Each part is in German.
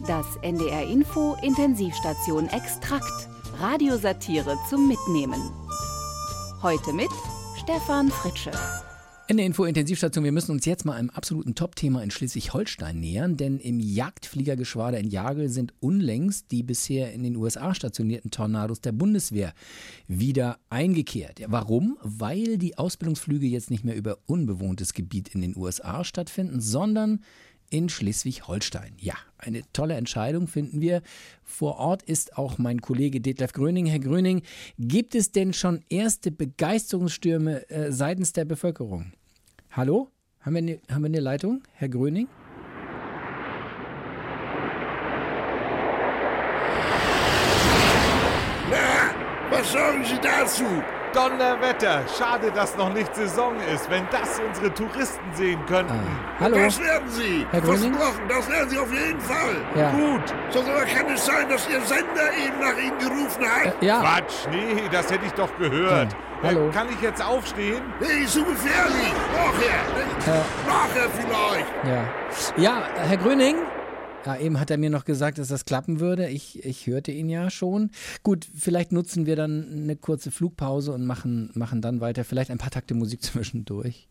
Das NDR Info Intensivstation Extrakt. Radiosatire zum Mitnehmen. Heute mit Stefan Fritsche. NDR Info Intensivstation, wir müssen uns jetzt mal einem absoluten Top-Thema in Schleswig-Holstein nähern, denn im Jagdfliegergeschwader in Jagel sind unlängst die bisher in den USA stationierten Tornados der Bundeswehr wieder eingekehrt. Ja, warum? Weil die Ausbildungsflüge jetzt nicht mehr über unbewohntes Gebiet in den USA stattfinden, sondern in Schleswig-Holstein. Ja, eine tolle Entscheidung finden wir. Vor Ort ist auch mein Kollege Detlef Gröning. Herr Gröning, gibt es denn schon erste Begeisterungsstürme seitens der Bevölkerung? Hallo? Haben wir eine Leitung, Herr Gröning? Na, was sagen Sie dazu? Donnerwetter, schade, dass noch nicht Saison ist, wenn das unsere Touristen sehen könnten. Hallo? Das werden Sie. Herr Gröning? Versprochen, das werden Sie auf jeden Fall. Ja. Gut. Sonst aber kann es sein, dass Ihr Sender eben nach Ihnen gerufen hat. Ja. Quatsch, nee, das hätte ich doch gehört. Hallo? Kann ich jetzt aufstehen? Nee, so gefährlich. Nachher vielleicht. Ja, Herr Gröning? Ja, eben hat er mir noch gesagt, dass das klappen würde. Ich hörte ihn ja schon. Gut, vielleicht nutzen wir dann eine kurze Flugpause und machen dann weiter. Vielleicht ein paar Takte Musik zwischendurch.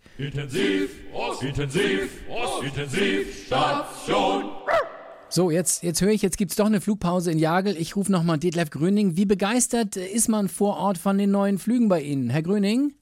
Intensivstation. So, jetzt höre ich, jetzt gibt's doch eine Flugpause in Jagel. Ich rufe nochmal Detlef Gröning. Wie begeistert ist man vor Ort von den neuen Flügen bei Ihnen? Herr Gröning?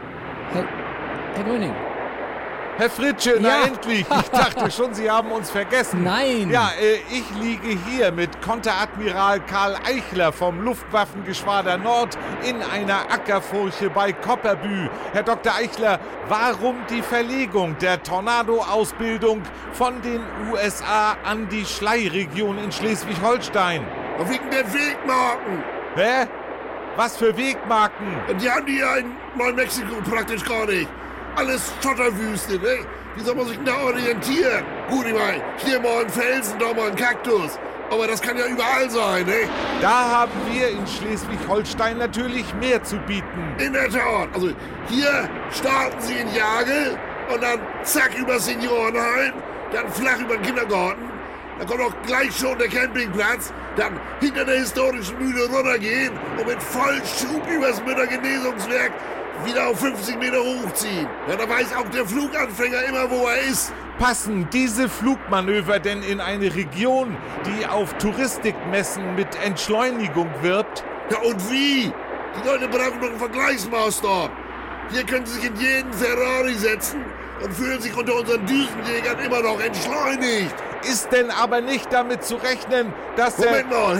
Herr Gröning? Herr Fritsche, na endlich! Ich dachte schon, Sie haben uns vergessen. Nein! Ja, ich liege hier mit Konteradmiral Karl Eichler vom Luftwaffengeschwader Nord in einer Ackerfurche bei Kopperbü. Herr Dr. Eichler, warum die Verlegung der Tornado-Ausbildung von den USA an die Schlei-Region in Schleswig-Holstein? Wegen der Wegmarken. Hä? Was für Wegmarken? Die haben die ja in Neumexiko praktisch gar nicht. Alles Schotterwüste, ne? Wie soll man sich denn da orientieren? Gut, ich meine, hier mal ein Felsen, da mal ein Kaktus. Aber das kann ja überall sein, ne? Da haben wir in Schleswig-Holstein natürlich mehr zu bieten. In der Tat. Also hier starten Sie in Jagel und dann zack über Seniorenheim, dann flach über den Kindergarten. Dann kommt auch gleich schon der Campingplatz, dann hinter der historischen Mühle runtergehen und mit Vollschub übers Müttergenesungswerk wieder auf 50 Meter hochziehen. Ja, da weiß auch der Fluganfänger immer, wo er ist. Passen diese Flugmanöver denn in eine Region, die auf Touristikmessen mit Entschleunigung wirbt? Ja, und wie? Die Leute brauchen doch einen Vergleichsmaßstab. Hier können sie sich in jeden Ferrari setzen und fühlen sich unter unseren Düsenjägern immer noch entschleunigt. Ist denn aber nicht damit zu rechnen, dass Moment mal,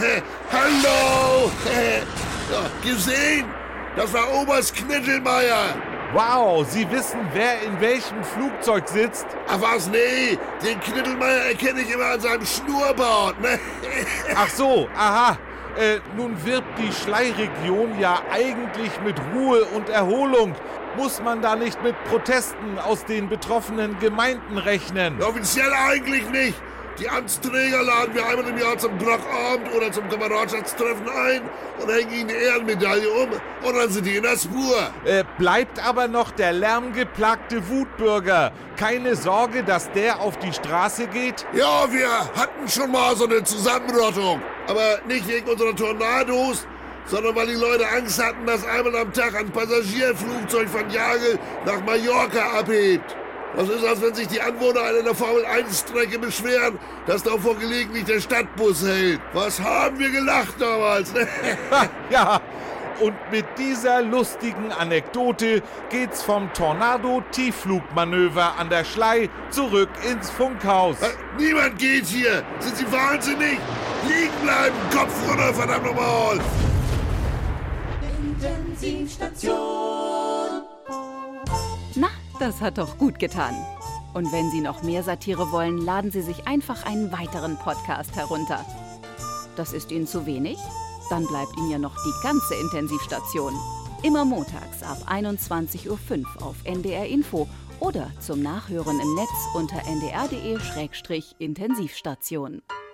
hallo! Ja, gesehen? Das war Oberst Knittelmeier. Wow, Sie wissen, wer in welchem Flugzeug sitzt? Ach was, nee. Den Knittelmeier erkenne ich immer an seinem Schnurrbart, ne? Ach so, aha. Nun wirbt die Schlei-Region ja eigentlich mit Ruhe und Erholung. Muss man da nicht mit Protesten aus den betroffenen Gemeinden rechnen? Offiziell eigentlich nicht. Die Amtsträger laden wir einmal im Jahr zum Blockabend oder zum Kameradschaftstreffen ein und hängen ihnen eine Ehrenmedaille um und dann sind die in der Spur. Bleibt aber noch der lärmgeplagte Wutbürger. Keine Sorge, dass der auf die Straße geht? Ja, wir hatten schon mal so eine Zusammenrottung. Aber nicht wegen unserer Tornados, sondern weil die Leute Angst hatten, dass einmal am Tag ein Passagierflugzeug von Jagel nach Mallorca abhebt. Das ist, als wenn sich die Anwohner einer Formel-1-Strecke beschweren, dass davor gelegentlich der Stadtbus hält. Was haben wir gelacht damals, ne? Ja, und mit dieser lustigen Anekdote geht's vom Tornado-Tiefflugmanöver an der Schlei zurück ins Funkhaus. Niemand geht hier. Sind Sie wahnsinnig? Liegen bleiben, Kopf runter, verdammt nochmal. Intensivstation. Na, das hat doch gut getan. Und wenn Sie noch mehr Satire wollen, laden Sie sich einfach einen weiteren Podcast herunter. Das ist Ihnen zu wenig? Dann bleibt Ihnen ja noch die ganze Intensivstation. Immer montags ab 21:05 Uhr auf NDR Info oder zum Nachhören im Netz unter ndr.de/Intensivstation.